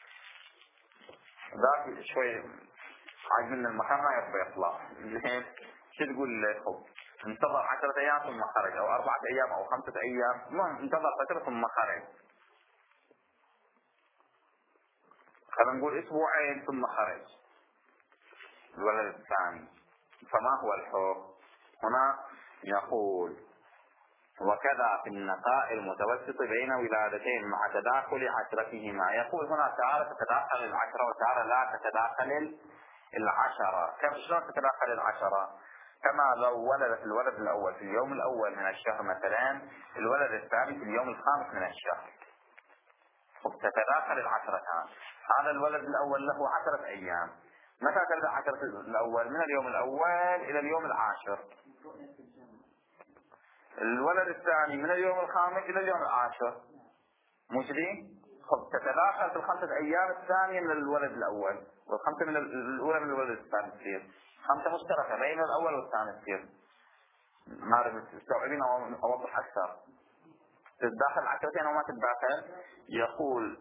ذاك شوي عايز من المكان ما يرضى يطلع لين شو تقول له انتظر 10 أيام ثم خرج أو 4 أيام أو 5 أيام، المهم انتظر فترة ثم خرج. خلينا نقول أسبوعين ثم خرج الولد الثاني، فما هو الحكم؟ هنا يقول وكذا في النقاء المتوسط بين ولادتين مع تداخل عشرتهما. يقول هنا تعالى تتداخل العشرة وتعالى لا تتداخل العشرة. كيف شلون تتداخل العشرة؟ كما لو ولدت الولد الأول في اليوم الأول من الشهر مثلا، الولد الثاني في اليوم الخامس من الشهر، تتداخل العشرتان. هذا الولد الأول له 10 أيام. متى تبدأ 10 الأول؟ من اليوم الأول إلى اليوم العاشر. الولد الثاني من اليوم الخامس إلى اليوم العاشر، مو كذي؟ تتداخل في ال5 أيام الثانية من الولد الأول، والخمسة من الأولى من الولد الثاني تصير 5 مشتركة بين الأول والثاني تصير. ما أعرف تستوعبين أو أوضح أكثر؟ تتداخل 10 أو ما تتداخل؟ يقول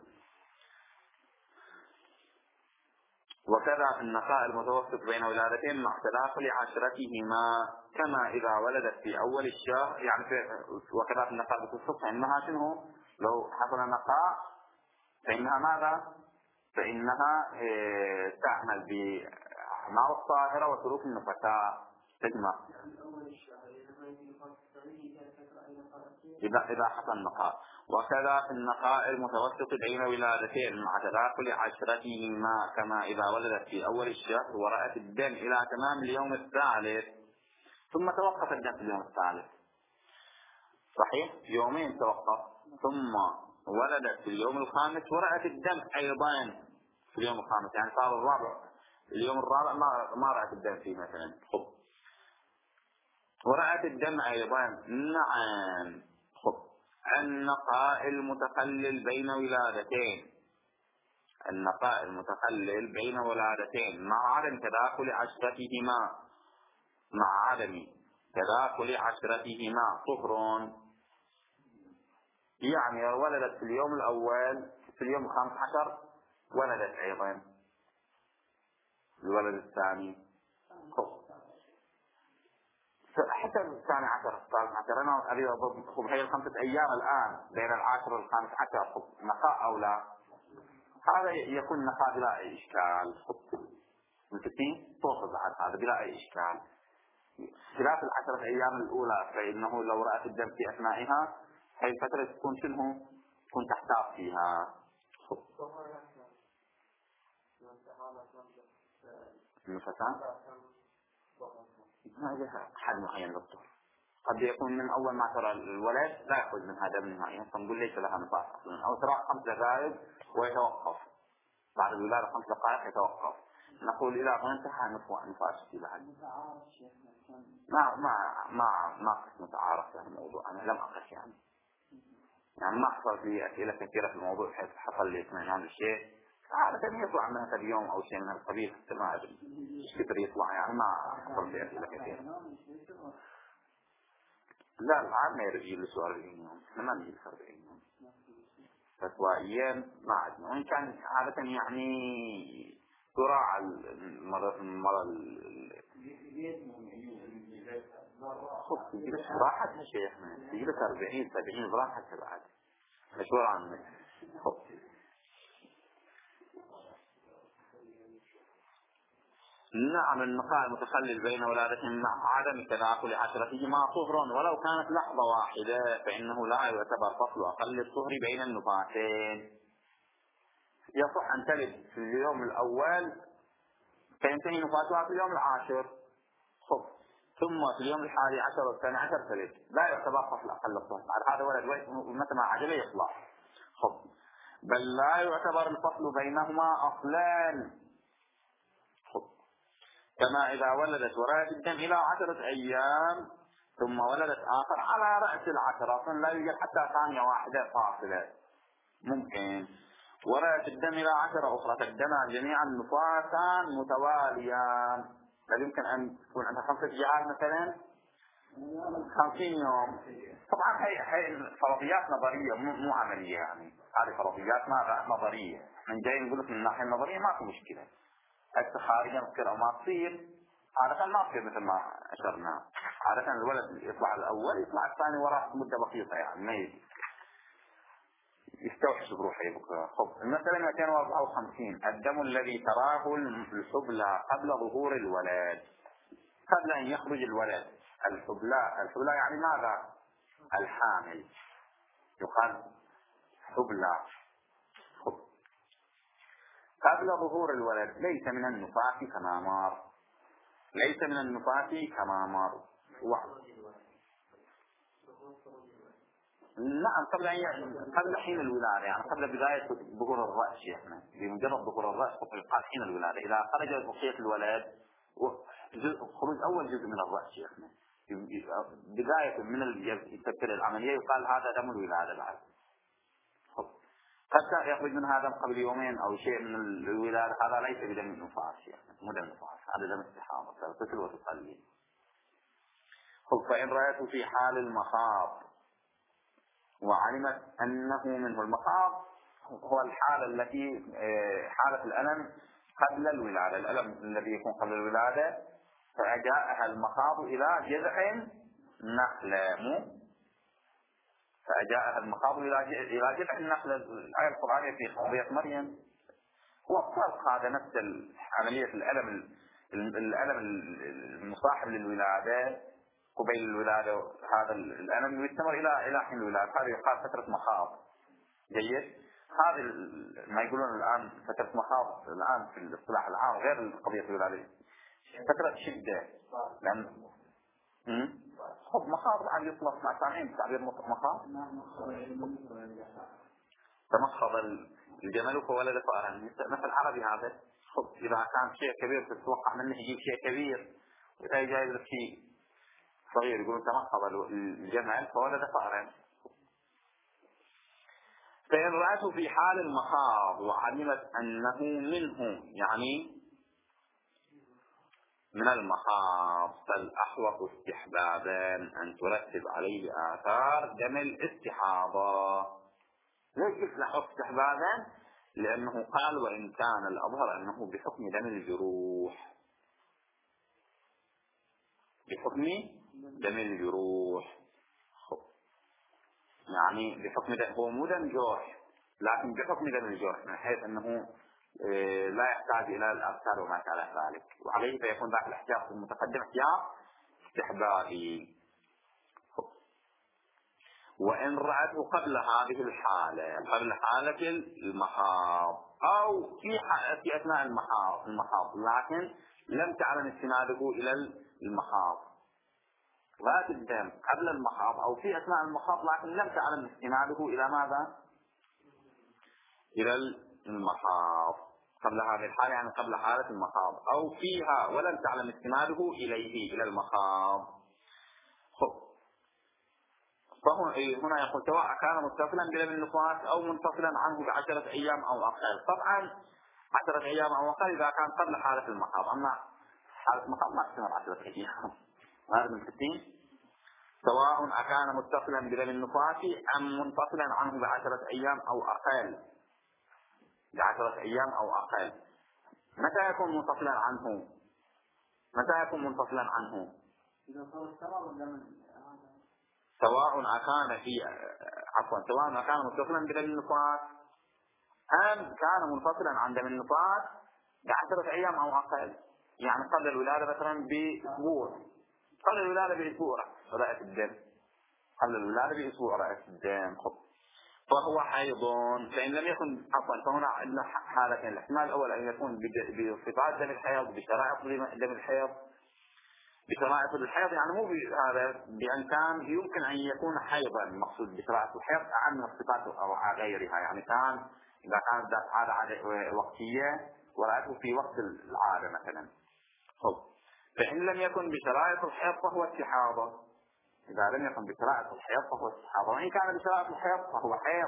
وكذا في النقاء المتوسط بين ولادتين مع تداخل عشرتهما كما إذا ولدت في أول الشهر. يعني وكذا في النقاء المتوسط فإنها شنو؟ لو حصل نقاء فإنها ماذا؟ فإنها تعمل بأعمال الطاهرة وسلوك النفساء تجمع إذا حصل نقاء. وكذا في النقاء المتوسط بين ولادتين مع تداخل عشرتهما كما إذا ولدت في أول الشهر ورأت الدم إلى تمام اليوم الثالث ثم توقف الدم في اليوم الثالث. صحيح؟ يومين توقف، ثم ولدت في اليوم الخامس ورأت الدم أيضا في اليوم الخامس، يعني صار الرابع، اليوم الرابع ما رأت الدم فيه مثلا، ورأت الدم أيضا. نعم. النقاء المتخلل بين ولادتين، النقاء المتخلل بين ولادتين مع عدم تداخل عشرتهما، مع عدم تداخل عشرتهما طهر. يعني ولدت في اليوم الأول في اليوم 15 ولدت أيضا الولد الثاني، حتى الثاني عشر الثالث عشر. أنا أريد أضرب هي 5 أيام الآن بين العاشر والخامس عشر نقاء أو لا؟ هذا يكون نقاء بلا أي إشكال. متفقين؟ توصل بعد هذا بلا أي إشكال. خلاف 10 أيام الأولى فإنه لو رأت الدم في أثنائها هي الفترة تكون شنو؟ تكون تحتاط فيها. النفسان ما لها حد معين دكتور. قد يكون من أول ما ترى الولد لا يأخذ من هذا نهائيا، فنقول ليس لها نفاس أصلا، أو ترى 5 دقائق ويتوقف بعد الولادة 5 دقائق يتوقف، نقول إذا ما انتهى نفاس في بعد. ما قص متعارف في الموضوع. أنا لم أقص يعني ما حصلت لي أسئلة كثيرة في الموضوع بحيث حصل لي اطمئنان للشيء. عادة يطلع من هذا اليوم أو شيء من القبيل، حتى ما أدري إيش كثر يطلع، يعني ما حصل لي أسئلة كثيرة. لا الآن ما يرجي لسه 40 يوم، إحنا ما نجي 40 يوم فتوائيا ما عندنا، وإن كان عادة يعني تراعى المرض يجلس براحة يا شيخنا، يجلس 40 70 براحة بعد مشوار عنك. نعم. النقاء المتخلل بين ولادتهم مع عدم تداخل عشرتهما طهر ولو كانت لحظة واحدة فإنه لا يعتبر فصل أقل الطهر بين النفاسين. يصح أن تلد في اليوم الأول فينتهي نفاسها في اليوم العاشر، ثم في اليوم 11 والثاني عشر تلد، لا يعتبر فصل أقل الطهر. بعد هذا ولد متى ما عجله يطلع. بل لا يعتبر الفصل بينهما أصلا، كما إذا ولدت ورأت الدم إلى 10 أيام ثم ولدت آخر على رأس 10، لا يوجد حتى ثانية واحدة فاصلة. ممكن ورأت الدم إلى 10 أخرى فالدم جميعا نفاسا متواليا، بل يمكن أن تكون عندها 5 جهات مثلا 50 يوم. طبعا هي فرضيات نظرية مو عملية، يعني هذه فرضيات نظرية. من جاي نقول لك من الناحية النظرية ما في مشكلة، هسه خارجا تصير او ما تصير، عادة ما تصير مثل ما اشرنا. عادة الولد يطلع الاول يطلع الثاني وراه مدة بسيطة، يعني ما يستوحش بروحه بكرة. خب المسألة 254. الدم الذي تراه الحبلى قبل ظهور الولد، قبل أن يخرج الولد. الحبلى يعني ماذا؟ الحامل، يقال حبلى. خب قبل ظهور الولد ليس من النفاس كما مر، ليس من النفاس كما مر. نعم قبل حين الولادة، يعني قبل بداية ظهور الرأس. يعني بمجرد ظهور الرأس يقال حين الولادة. إذا خرج بقية الولد خروج أول جزء من الرأس، يعني بداية من تبتدئ العملية يقال هذا دم الولادة بعد. قد يخرج من هذا قبل يومين أو شيء من الولادة، هذا ليس بدم النفاس، يعني مو دم النفاس، هذا دم استحاضة تغتسل وتصلي. فإن رأيته في حال المخاض وعلمت أنه منه، المخاض هو الحالة التي حالة الألم قبل الولادة، الألم الذي يكون قبل الولادة، فأجاءها المخاض إلى جذع نخلة، فأجاءها المخاض إلى جذع النخلة. الآية القرآنية في قضية مريم هو الطلق، هذا نفس عملية الألم المصاحب للولادة قبيل الولادة، هذا الألم يستمر إلى حين الولادة، هذا يقال فترة مخاض. جيد. هذا ما يقولون الآن فترة مخاض الآن في الاصطلاح العام غير قضية الولادة، فترة شدة. لأن مخاض عن يطلق مع سامعين تعبير مخاض، تمخض الجمل فولد فأرا، مثل عربي هذا. إذا كان شيء كبير تتوقع منه يجيب شيء كبير، وإذا جايب لك شيء صغير يقولون تمخض الجمل فولد فأرا. فإن رأته في حال المخاض وعلمت أنه منه، يعني من المخاض، فالأحوط استحبابا أن ترتب عليه آثار دم الاستحاضة. ليش الأحوط استحبابا؟ لأنه قال وإن كان الأظهر أنه بحكم دم الجروح، بحكم دم الجروح، يعني بحكم دم، هو مو دم جرح لكن بحكم دم الجرح، من حيث أنه لا يحتاج إلى الأذكار وما شابه ذلك، وعليه فيكون ذاك الاحتياط المتقدم احتياط استحبابي. وإن رأته قبل هذه الحالة، قبل حالة المخاض أو في أثناء المخاض لكن لم تعلم استناده إلى المخاض، رأت الدم قبل المخاض أو في أثناء المخاض لكن لم تعلم استناده إلى ماذا؟ إلى المخاض. قبل هذه الحالة يعني قبل حالة المخاض أو فيها ولم تعلم استناده إليه إلى المخاض. فهنا يقول سواء كان متصلا بدم النفاس أو منفصلا عنه ب10 أيام أو أقل. طبعا 10 أيام أو أقل إذا كان قبل حالة المخاض، أما حالة المخاض ما تستمر 10 أيام. هذا من 60. سواء أكان متصلا بدم النفاس أم منفصلا عنه ب10 أيام أو أقل، ب10 أيام أو أقل. متى يكون منفصلا عنه؟ متى يكون منفصلا عنه؟ سواء أكان سواء أكان متصلا بدم النفاس أم كان منفصلا عن دم النفاس ب10 أيام أو أقل، يعني قبل الولادة مثلا بأسبوع، قبل الولادة بأسبوع رأت الدم، قبل الولادة بأسبوع رأت الدم، فهو حيض. فإن لم يكن فهنا عندنا حالتين، الاحتمال الأول أن يكون بصفات دم الحيض، بشرائط دم الحيض، بشرائط الحيض، يعني مو هذا بأن كان يمكن أن يكون حيضا، مقصود بشرائط الحيض عن الصفات أو غيرها، يعني كان إذا كانت ذات عادة وقتية ورأته في وقت العادة مثلا. فإن لم يكن بشرائط الحيض فهو استحاضة، إذا لم يكن بشرائط الحيض فهو استحاضة، وإن كان بشرائط الحيض فهو حيض.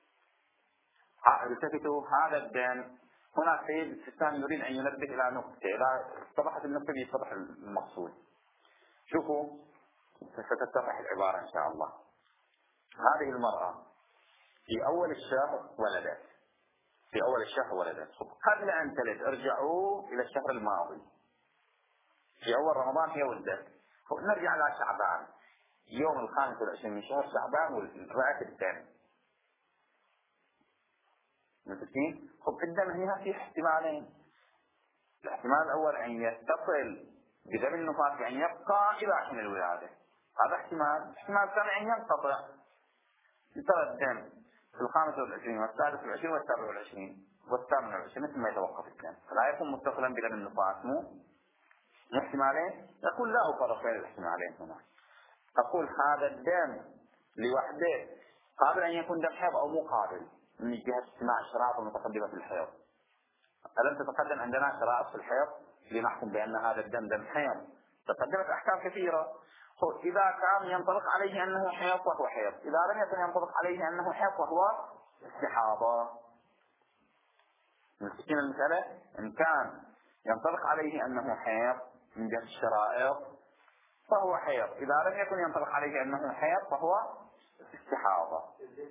التفتوا هذا الدم هنا سيد السيستان يريد أن ينبه إلى نقطة، إذا اتضحت النقطة يتضح المقصود. شوفوا ستتضح العبارة إن شاء الله. هذه المرأة في أول الشهر ولدت، في أول الشهر ولدت، قبل أن تلد ارجعوا إلى الشهر الماضي، في أول رمضان هي ولدت، نرجع إلى شعبان، يوم 25 من شهر شعبان رأت الدم، متفقين؟ خب الدم هنا في احتمالين. الاحتمال الأول أن يتصل بدم النفاس بأن يبقى إلى حين الولادة، هذا احتمال. احتمال الثاني أن ينقطع، يترى الدم في 25 والسادس والسابع والثامن والعشرين مثل ما يتوقف الدم، فلا يكون متصلا بدم النفاس. مو احتمالين، يقول لا أفرق بين الاحتمالين هنا. أقول هذا الدم لوحده قابل أن يكون دم حيض أو مو قابل من جهة اجتماع الشرائط المتقدمة في الحيض. ألم تتقدم عندنا شرائط في الحيض لنحكم بأن هذا الدم دم حيض؟ تقدمت أحكام كثيرة. إذا كان ينطبق عليه أنه حيض فهو حيض، إذا لم يكن ينطبق عليه أنه حيض فهو استحاضة. نسينا المسألة. إن كان ينطبق عليه أنه حيض من جهة الشرائط فهو حيض، إذا لم يكن ينطبق عليه أنه حيض فهو استحاضة.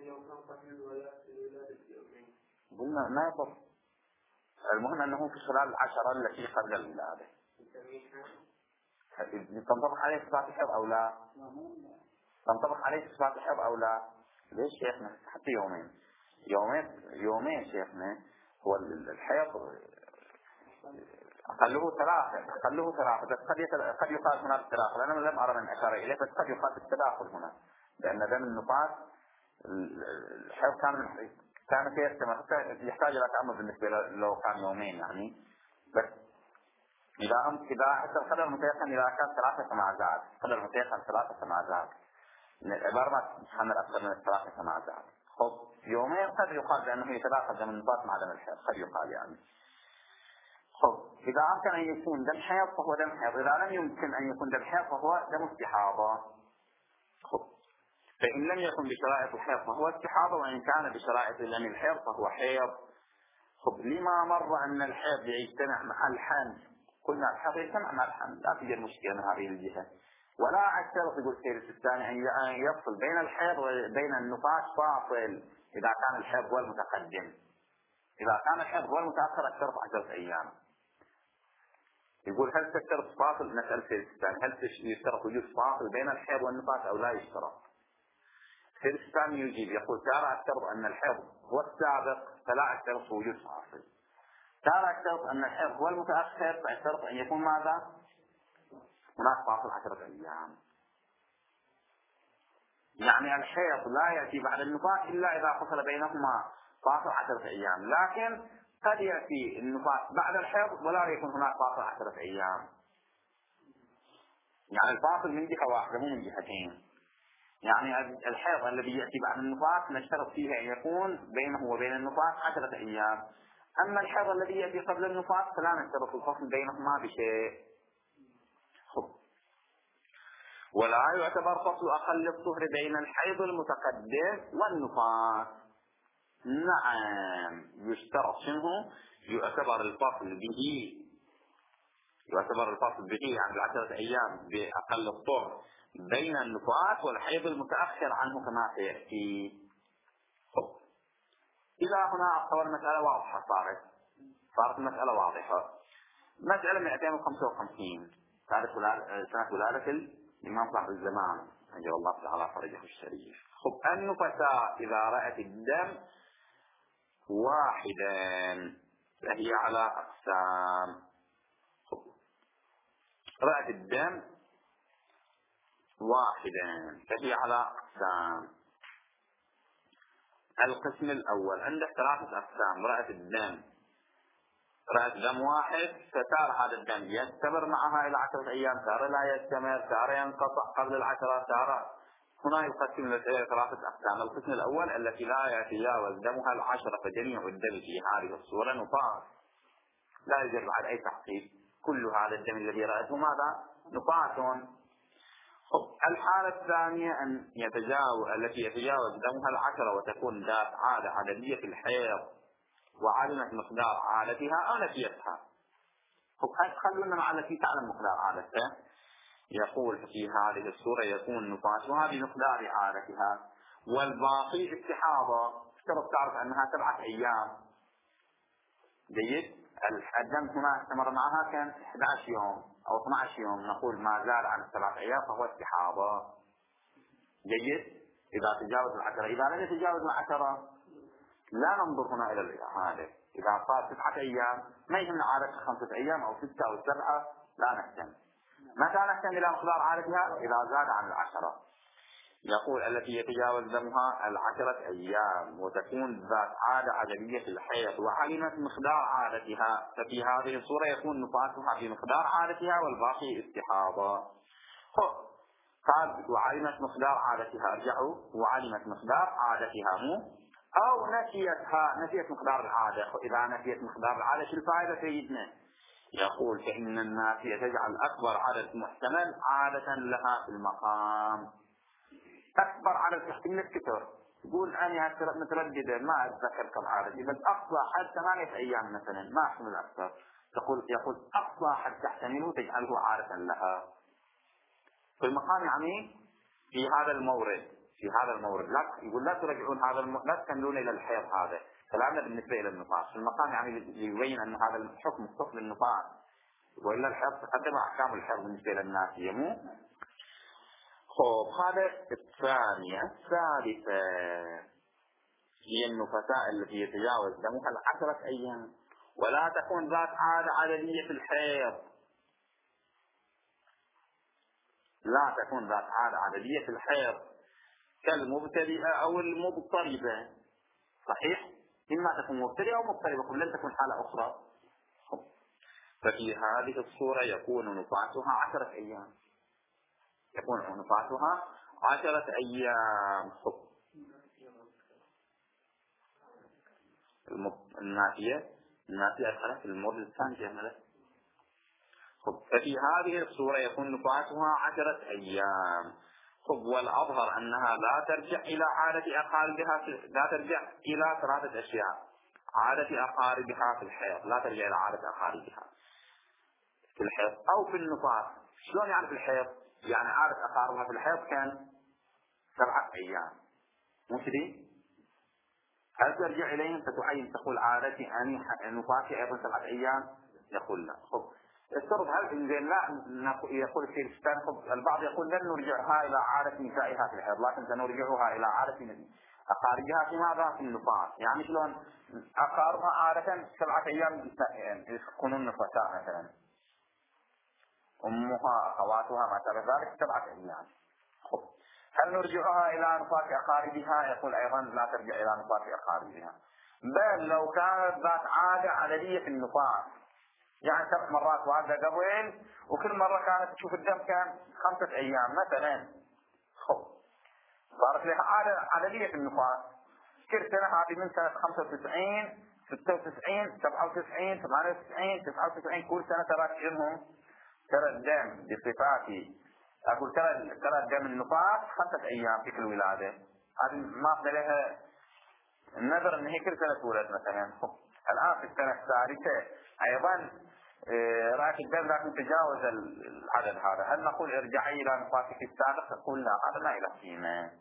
قلنا ما يضر، المهم أنه في خلال 10 التي قبل الولادة. تنطبق عليه صفات الحيض أو لا؟ تنطبق عليه صفات الحيض أو لا؟ ليش شيخنا؟ حتى يومين شيخنا. هو الحيض أقله ثلاثة، بس قد يقال هناك تداخل. أنا لم أرى من أشار إليه، بس قد يقال التداخل هنا، لأن دم النفاس الحيض كان يستمر، يحتاج إلى تأمل بالنسبة لو كان يومين يعني. بس إذا حتى القدر المتيقن إذا كان 3 فما زاد، قدر المتيقن 3 فما زاد، العبارة ما تتحمل أكثر من 3 فما زاد. خب يومين قد يقال بأنه يتداخل دم النفاس مع دم الحيض، قد يقال يعني. خب إذا أمكن أن يكون دم حيض فهو دم حيض، إذا لم يمكن أن يكون دم حيض فهو دم استحاضة. خب فإن لم يكن بشرائط الحيض فهو استحاضة، وإن كان بشرائط دم الحيض فهو حيض. خب لما مر أن الحيض يجتمع مع الحمل، قلنا الحيض يجتمع مع الحمل، لا توجد مشكلة من هذه الجهة. ولا أشترط يقول السيد السيستاني أن يفصل بين الحيض وبين النفاس فاصل إذا كان الحيض هو المتقدم. إذا كان الحيض هو المتأخر اشترط 10 أيام. يقول هل تشترط فاصل؟ نسأل السيد السيستاني هل يشترط وجود فاصل بين الحيض والنفاس أو لا يشترط؟ السيد السيستاني يجيب يقول ترى أشترط أن الحيض هو السابق فلا أشترط وجود فاصل. ترى أشترط أن الحيض هو المتأخر فأشترط أن يكون ماذا؟ هناك فاصل 10 أيام. يعني الحيض لا يأتي بعد النفاس إلا إذا فصل بينهما فاصل 10 أيام، لكن قد يأتي النفاس بعد الحيض ولا يكون هناك فاصل 10 أيام. يعني الفاصل من جهة واحدة مو من جهتين. يعني الحيض الذي يأتي بعد النفاس نشترط فيه أن يكون بينه وبين النفاس 10 أيام. أما الحيض الذي يأتي قبل النفاس فلا نشترط الفصل بينهما بشيء. ولا يعتبر فصل أقل الطهر بين الحيض المتقدم والنفاس. نعم يشترط شنو؟ يعتبر الفصل به عن 10 أيام بأقل الطهر بين النفاس والحيض المتأخر عنه كما سيأتي. إذا هنا أتصور مسألة واضحة صارت المسألة واضحة. مسألة 255 تاريخ سنة ولادة الإمام صاحب الزمان أجل الله تعالى فرجه الشريف. خب النفساء إذا رأت الدم واحدا فهي على أقسام. رأت الدم واحدا فهي على أقسام. القسم الأول عندك 3 أقسام. رأت دم واحد فتار هذا الدم يستمر معها إلى 10 أيام، تارة لا يستمر، تارة ينقطع قبل 10، تارة. هنا يقسم إلى 3 أقسام. القسم الأول التي لا يتجاوز دمها 10، فجميع الدم في هذه الصورة نفاس لا يوجد بعد أي تحقيق، كل هذا الدم الذي رأته ماذا؟ نفاس. الحالة الثانية التي يتجاوز دمها 10 وتكون ذات عادة عددية الحيض وعلمت مقدار عادتها أو نسيتها. خلونا مع التي تعلم مقدار عادتها. يقول في هذه الصورة يكون نفاسها بمقدار عادتها والباقي استحاضة. اشترط تعرف أنها 7 أيام. جيد. الدم هنا استمر معها كان 11 يوم أو 12 يوم، نقول ما زال عن 7 أيام فهو استحاضة. جيد. إذا تجاوز 10. إذا لم يتجاوز 10 لا ننظر هنا إلى الإعادة. إذا صار 9 أيام ما يهمنا عادتها 5 أيام أو 6 أو 7، لا نهتم. متى نهتم إلى مقدار عادتها؟ إذا زاد عن 10. يقول التي يتجاوز دمها 10 أيام وتكون ذات عادة عددية الحيض وعلمت مقدار عادتها، ففي هذه الصورة يكون نفاسها في مقدار عادتها والباقي استحاضة. قال وعلمت مقدار عادتها، ارجعوا وعلمت مقدار عادتها أو نسيت مقدار العادة. إذا نسيت مقدار العادة شو الفائدة سيدنا؟ يقول فإن الناسية تجعل أكبر عدد محتمل عادة لها في المقام. أكبر عدد يحتمل الكثر، تقول أنا مترددة ما أتذكر كم عدد، بس أقصى حد 8 أيام مثلا ما أحتمل أكثر. يقول أقصى حد تحتمله تجعله عادة لها في المقام. يعني في هذا المورد لا يقول لا ترجعون لا تكملون إلى الحيض. هذا كلامنا بالنسبة إلى النفاس. في المقام يعني يبين أن هذا الحكم مختص للنفاس، وإلا الحيض تقدم أحكام الحيض بالنسبة للناسية مو. هذا الثانية. الثالثة هي النفساء التي يتجاوز دمها 10 أيام ولا تكون ذات عادة عددية في الحيض. لا تكون ذات عادة عددية في الحيض كالمبتدئة أو المضطربة. صحيح؟ إما تكون مبتدئة أو مضطربة، لن تكون حالة أخرى. ففي هذه الصورة يكون نفاسها 10 أيام. يكون نفاسها 10 أيام. النافية أدخلت المورد الثاني جملة. ففي هذه الصورة يكون نفاسها 10 أيام. والأظهر أنها لا ترجع إلى عادة أقاربها لا ترجع إلى 3 أشياء: عادة أقاربها في الحيض، لا ترجع إلى عادة أقاربها في الحيض أو في النفاس. شلون يعني في الحيض؟ يعني عادة أقاربها في الحيض كان 7 أيام، مو كذي؟ هل ترجع إليهم فتعين تقول عادتي أني نفاسي أيضا 7 أيام؟ يقول لا. افترض هل لا يقول الشيخ الثاني البعض يقول لن نرجعها إلى عادة نسائها في الحيض، لكن سنرجعها إلى عادة أقاربها في ماذا؟ في النفاس. يعني شلون أقاربها عادة 7 أيام يكونون نفساء مثلا، أمها أخواتها ما شابه ذلك 7 أيام. هل نرجعها إلى نفاس أقاربها؟ يقول أيضا لا ترجع إلى نفاس أقاربها، بل لو كانت ذات عادة عددية في النفاس، يعني 7 مرات واحدة قبل وكل مرة كانت تشوف الدم كان 5 أيام مثلا، صارت لها عادة عددية في النفاس كل سنة. هذه من سنة 95 96 97 98 99 كل سنة ترى تجمهم ترى الدم بصفاتي. أقول ترى الدم النفاس 5 أيام في كل ولادة. هذه ما أخذ لها النظر أن هي كل سنة تولد مثلا. الآن في السنة الثالثة أيضا رأيت الدم لكن تجاوز العدد هذا، هل نقول ارجعي إلى نفاسك السابق؟ تقول لا، هذا ما إلى قيمة.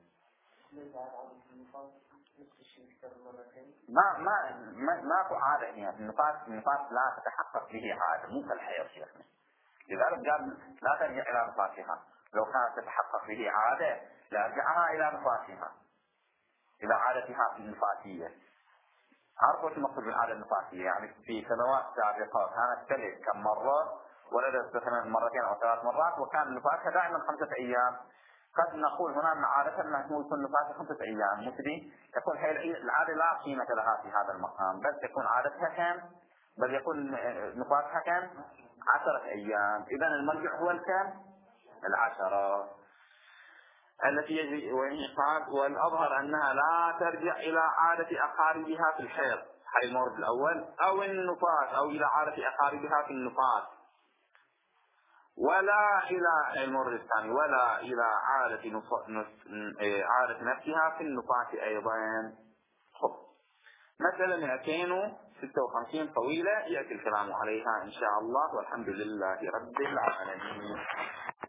ماكو عادة هنا. النفاس لا تتحقق به عادة، مو كالحيض شيخنا. لذلك قال لا ترجع إلى نفاسها. لو كانت تتحقق به عادة لارجعها إلى نفاسها، إلى عادتها النفاسية. عرفوا شو مقصود بالعادة النفاسية؟ يعني في سنوات سابقة كانت تلد كم مرة، ولدت مثلا 2 أو 3 مرات، وكان نفاسها دائما 5 أيام. قد نقول هنا أن عادة أنها تكون نفاسها 5 أيام مثلي، يكون العادة لا قيمة لها في هذا المقام، بل تكون عادتها كم؟ بل يكون نفاسها كم؟ 10 أيام. إذن المرجع هو الكم؟ 10 التي يجري. قال والأظهر أنها لا ترجع إلى عادة أقاربها في الحيض، هذا المورد الأول، أو النفاس، أو إلى عادة أقاربها في النفاس، ولا إلى المورد الثاني ولا إلى عادة نفسها في النفاس أيضا. مثلا 256 طويلة يأتي الكلام عليها إن شاء الله، والحمد لله رب العالمين.